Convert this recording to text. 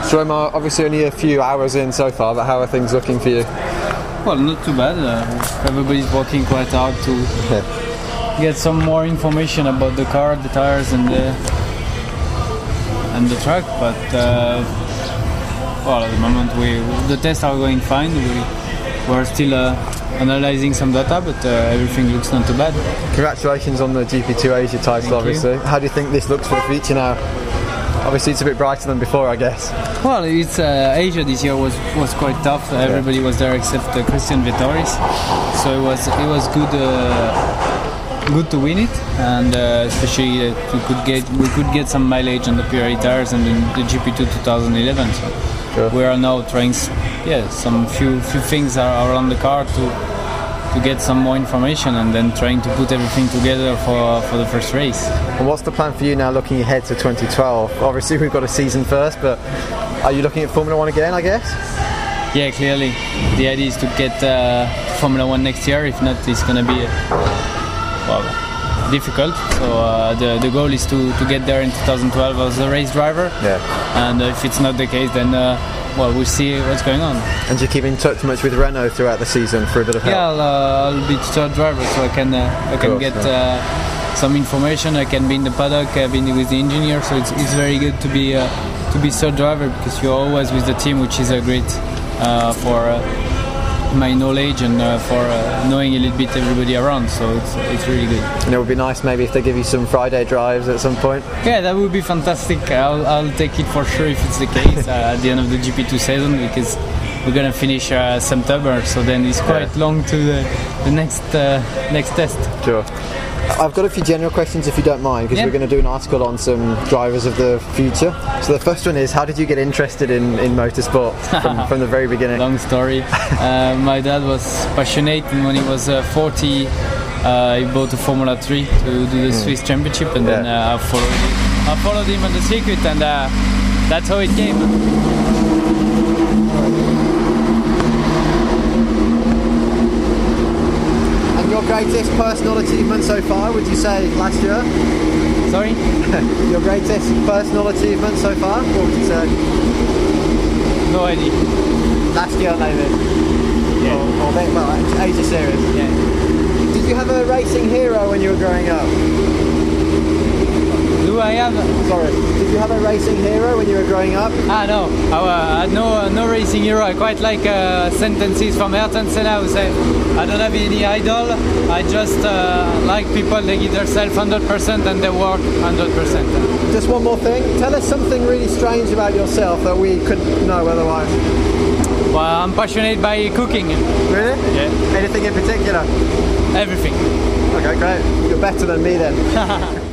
So obviously only a few hours in so far, but how are things looking for you? Well, not too bad. Everybody's working quite hard to get some more information about the car, the tires, and the track. But at the moment the tests are going fine. We're still analysing some data, but everything looks not too bad. Congratulations on the GP2 Asia title. Thank obviously. you. How do you think this looks for the future now? Obviously it's a bit brighter than before, I guess. Well, it's Asia this year was quite tough. Everybody was there except Christian Vettoris, so it was good to win it, and especially we could get some mileage on the Pirelli tires and in the GP2 2011. So we are now trying, some few things are around the car to get some more information, and then trying to put everything together for the first race. And what's the plan for you now looking ahead to 2012? Obviously we've got a season first, but are you looking at Formula 1 again, I guess? Yeah, clearly. The idea is to get Formula 1 next year. If not, it's going to be difficult. So the goal is to get there in 2012 as a race driver. Yeah. And if it's not the case, then we'll see what's going on. And do you keep in touch much with Renault throughout the season for a bit of help? Yeah, I'll be third driver, so I can get some information. I can be in the paddock, I've been with the engineer, so it's very good to be third driver, because you're always with the team, which is great for my knowledge and for knowing a little bit everybody around, so it's really good. And it would be nice maybe if they give you some Friday drives at some point. Yeah, that would be fantastic. I'll take it for sure if it's the case at the end of the GP2 season, because we're gonna finish September, so then it's quite long to the next test. Sure. I've got a few general questions if you don't mind, because we're going to do an article on some drivers of the future. So the first one is, how did you get interested in motorsport from the very beginning? Long story. My dad was passionate, and when he was 40 he bought a Formula 3 to do the Swiss Championship, and then I followed him on the circuit, and that's how it came. Your greatest personal achievement so far, would you say, last year? Sorry? Your greatest personal achievement so far, what would you say? No idea. Last year, maybe? Yeah. Or Asia Series? Yeah. Did you have a racing hero when you were growing up? Do I have? Sorry. Did you have a racing hero when you were growing up? No. I had no racing hero. I quite like sentences from Ayrton Senna who say, I don't have any idol. I just like people, they give themselves 100% and they work 100%. Just one more thing. Tell us something really strange about yourself that we couldn't know otherwise. Well, I'm passionate by cooking. Really? Yeah. Anything in particular? Everything. Okay, great. You're better than me then.